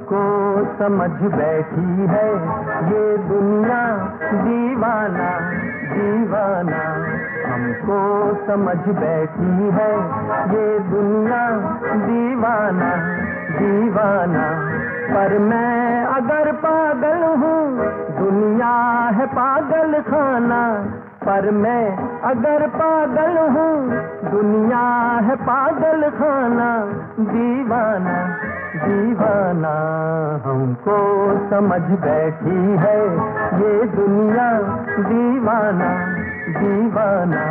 हमको समझ बैठी है ये दुनिया दीवाना दीवाना। हमको समझ बैठी है ये दुनिया दीवाना दीवाना। पर मैं अगर पागल हूँ दुनिया है पागल खाना। पर मैं अगर पागल हूँ दुनिया है पागल खाना। दीवाना दीवाना हमको समझ बैठी है ये दुनिया दीवाना दीवाना।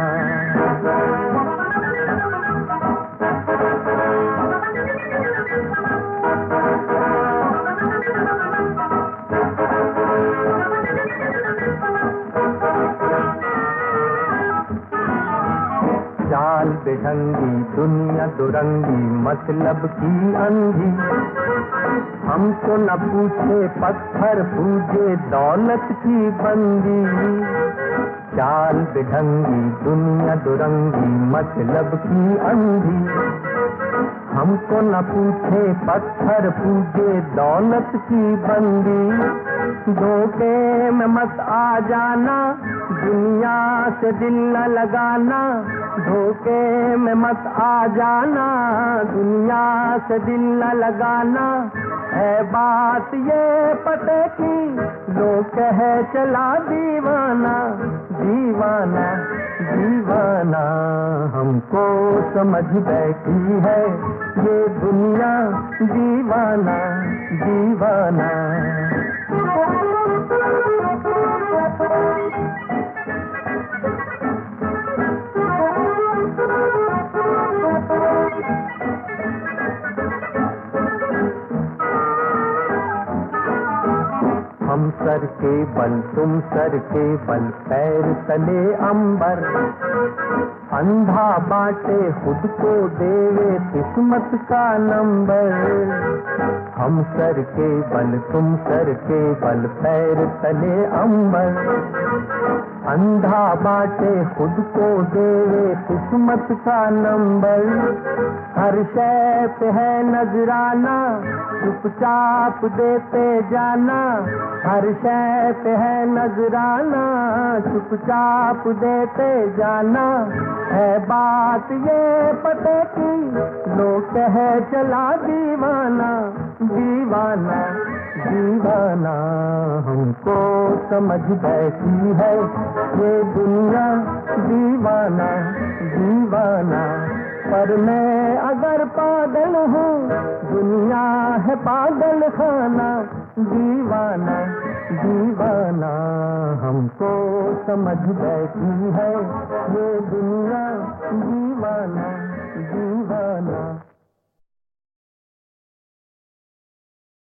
चाल बेढंगी दुनिया दुरंगी मतलब की अंधी। हमको न पूछे पत्थर पूजे दौलत की बंदी। चाल बेढंगी दुनिया दुरंगी मतलब की अंधी। हमको न पूछे पत्थर पूजे दौलत की बंदी। धोखे में मत आ जाना दुनिया से दिल न लगाना। धोखे में मत आ जाना दुनिया से दिल न लगाना। है बात ये पते की लोग कहे चला दीवाना दीवाना दीवाना। हमको समझ बैठी है ये दुनिया दीवाना दीवाना। हम सर के बल तुम सर के बल पैर तले अंबर। अंधा बाटे खुद को देवे किस्मत का नंबर। हम सर के बल तुम सर के बल पैर तले अंबर। अंधा बाटे खुद को देवे किस्मत का नंबर। हर शय पे है नजराना चुपचाप देते जाना। हर शय पे है नजराना चुपचाप देते जाना। है बात ये पते की लोग कहे चला दीवाना दीवाना दीवाना। हमको समझ बैठी है ये दुनिया दीवाना दीवाना। पर मैं अगर पागल हूँ दुनिया है पागल खाना। दीवाना दीवाना हमको समझ बैठी है ये दुनिया दीवाना दीवाना।